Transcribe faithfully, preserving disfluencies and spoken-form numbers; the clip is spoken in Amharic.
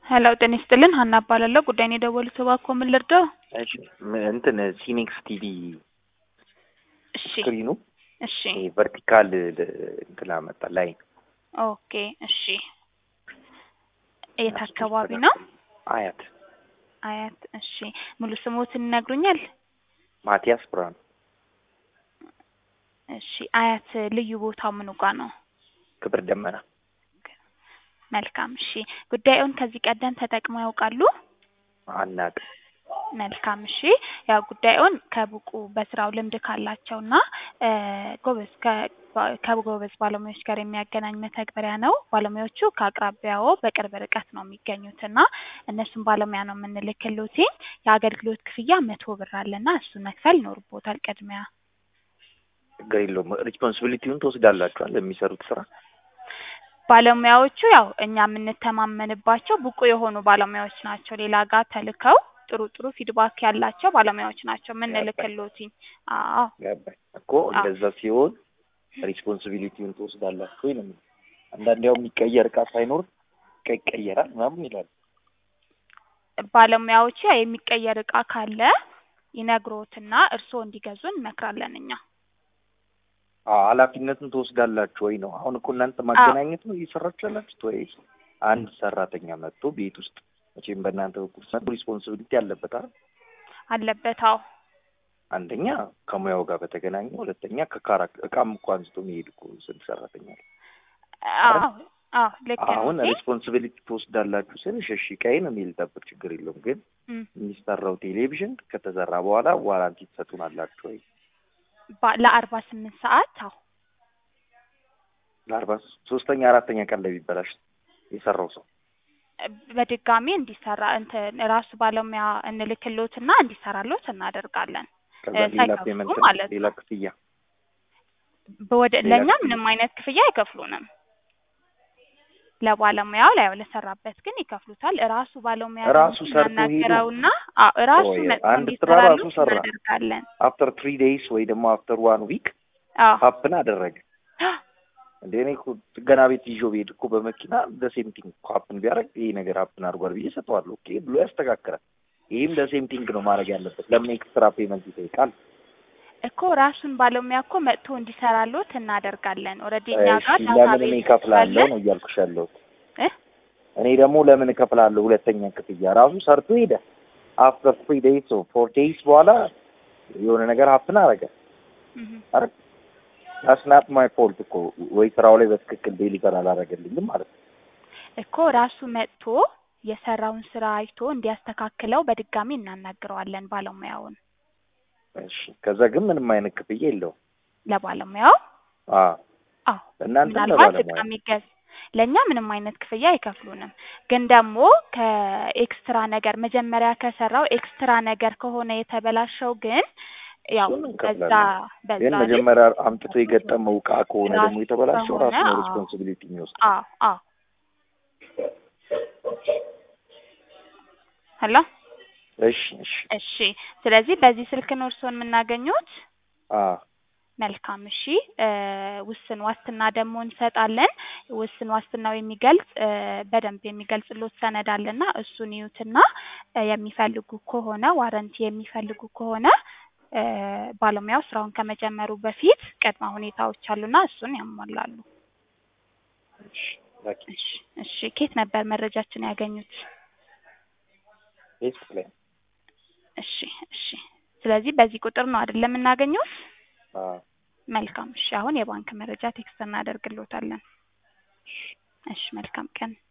ሄሎ ጤና ይስጥልን ሀና እባላለሁ። ጉዳይን የደወሉት እባክዎ ምን ልርዳው? እሺ እንትን ሲኒክስ ቲቪ እሺ ስክሪኑ እሺ ቨርቲካል እንትን አመጣ ላይ ኦኬ እሺ የት አካባቢ ነው? አያት አያት እሺ ሙሉ ስሞትን ይነግሩኛል? ማቲያስ ብርሃኑ። እሺ አያት ልዩ ቦታው ምኑ ጋር ነው? ክብር ደመና። መልካም እሺ ጉዳዩን ከዚህ ቀደም ተጠቅመው ያውቃሉ? አናውቅ። መልካም እሺ ያው ጉዳዩን ከብቁ በስራው ልምድ ካላቸውና ጎበዝ ከጎበዝ ባለሙያዎች ጋር የሚያገናኝ መተግበሪያ ነው። ባለሙያዎቹ ከአቅራቢያው በቅርብ ርቀት ነው የሚገኙትና እነሱም ባለሙያ ነው የምንልክልዎት። የአገልግሎት ክፍያ መቶ ብር አለና እሱ መክፈል ይኖርብዎታል ቅድሚያ። ችግር የለውም። ሪስፖንሲቢሊቲውን ትወስዳላችሁ ለሚሰሩት ስራ? ባለሙያዎቹ ያው እኛ የምንተማመንባቸው ብቁ የሆኑ ባለሙያዎች ናቸው። ሌላ ጋር ተልከው ጥሩ ጥሩ ፊድባክ ያላቸው ባለሙያዎች ናቸው የምንልክልዎት። አዎ ገባኝ እኮ እንደዛ ሲሆን ሪስፖንሲቢሊቲውን ትወስዳላችሁ ወይ ነው። አንዳንዴ ያው የሚቀየር እቃ ሳይኖር ይቀየራል ምናምን ይላል። ባለሙያዎቹ የሚቀየር እቃ ካለ ይነግሮትና እርስዎ እንዲገዙ እንመክራለን እኛ። አዎ ኃላፊነቱን ትወስዳላችሁ ወይ ነው። አሁን እኮ እናንተ ማገናኘት ነው እየሰራችሁ ያላችሁት ወይስ አንድ ሰራተኛ መጥቶ ቤት ውስጥ መቼም በእናንተ በኩል ሰው ሪስፖንሲቢሊቲ አለበት አይደል? አለበት። አዎ አንደኛ ከሙያው ጋር በተገናኘ፣ ሁለተኛ ከካራክተር እቃም እኮ አንስቶ የሚሄድ እኮ ስንት ሰራተኛ አለ። አዎ አዎ ልክ ነው። አሁን ሪስፖንሲቢሊቲ ትወስዳላችሁ ስልሽ እሺ ቀይን እኔ ልጠብቅ ችግር የለውም፣ ግን የሚሰራው ቴሌቪዥን ከተዘራ በኋላ ዋራንቲ ትሰጡናላችሁ ወይ? ለአርባ ስምንት ሰዓት አዎ ለአርባ ሶስተኛ አራተኛ ቀን ላይ ቢበላሽ የሰራው ሰው በድጋሚ እንዲሰራ እንትን ራሱ ባለሙያ እንልክልዎትና እንዲሰራልዎት እናደርጋለን። ሌላ ፔመንት ሌላ ክፍያ በወደ ለኛ ምንም አይነት ክፍያ አይከፍሉንም። ለባለሙያው ላይ ለሰራበት ግን ይከፍሉታል። ራሱ ባለሙያ ራሱ ሰርቶ እናገራውና አዎ ራሱ አንድ ስራ ራሱ ሰራ እናደርጋለን። አፍተር ትሪ ዴይስ ወይ ደግሞ አፍተር ዋን ዊክ አዎ ሀፕን አደረገ እንዴ? እኔ እኮ ገና ቤት ይዤው ብሄድ እኮ በመኪና ለሴም ቲንግ ሀፕን ቢያደርግ ይሄ ነገር ሀፕን አድርጓል ብዬ ሰጠዋለሁ። ኦኬ ብሎ ያስተካክላል። ይሄም ለሴም ቲንግ ነው ማድረግ ያለበት። ለምን ኤክስትራ ፔመንት ይጠይቃል እኮ? ራሱን ባለሙያ እኮ መጥቶ እንዲሰራልዎት እናደርጋለን። ኦሬዲ እኛ ጋር ለምን እኔ እከፍላለሁ ነው እያልኩሽ ያለሁት። እ እኔ ደግሞ ለምን እከፍላለሁ ሁለተኛ ክፍያ? ራሱ ሰርቶ ሄደ። አፍተር ትሪ ዴይስ ኦር ፎር ዴይስ በኋላ የሆነ ነገር ሀፕን አደረገ አረ that's not my fault እኮ ወይ ስራው ላይ በትክክል ዴሊቨር አላደረገልኝም ማለት ነው እኮ። ራሱ መጥቶ የሰራውን ስራ አይቶ እንዲያስተካክለው በድጋሚ እናናግረዋለን ባለሙያውን። እሺ ከዛ ግን ምንም አይነት ክፍያ የለውም ለባለሙያው? አዎ አዎ እናንተ ለባለሙያው የሚገዝ ለኛ ምንም አይነት ክፍያ አይከፍሉንም። ግን ደግሞ ከኤክስትራ ነገር መጀመሪያ ከሰራው ኤክስትራ ነገር ከሆነ የተበላሸው ግን ያው በዛ በዛ ግን መጀመሪያ አምጥቶ የገጠመው እቃ ከሆነ ደግሞ የተበላሸው ራሱ ነው ሪስፖንሲቢሊቲ የሚወስድ። አዎ አዎ ሄሎ እሺ እሺ እሺ ስለዚህ በዚህ ስልክ ነው እርስዎን የምናገኙት? አዎ መልካም እሺ ውስን ዋስትና ደግሞ እንሰጣለን። ውስን ዋስትናው የሚገልጽ በደንብ የሚገልጽልዎት ሰነድ አለና እሱን ይዩትና የሚፈልጉ ከሆነ ዋረንቲ የሚፈልጉ ከሆነ ባለሙያው ስራውን ከመጀመሩ በፊት ቅድመ ሁኔታዎች አሉና እሱን ያሟላሉ። እሺ እሺ ከየት ነበር መረጃችን ያገኙት? ፌስቡክ ላይ። እሺ እሺ ስለዚህ በዚህ ቁጥር ነው አይደል የምናገኙት? አዎ መልካም እሺ አሁን የባንክ መረጃ ቴክስት እናደርግልዎታለን። እሺ መልካም ቀን።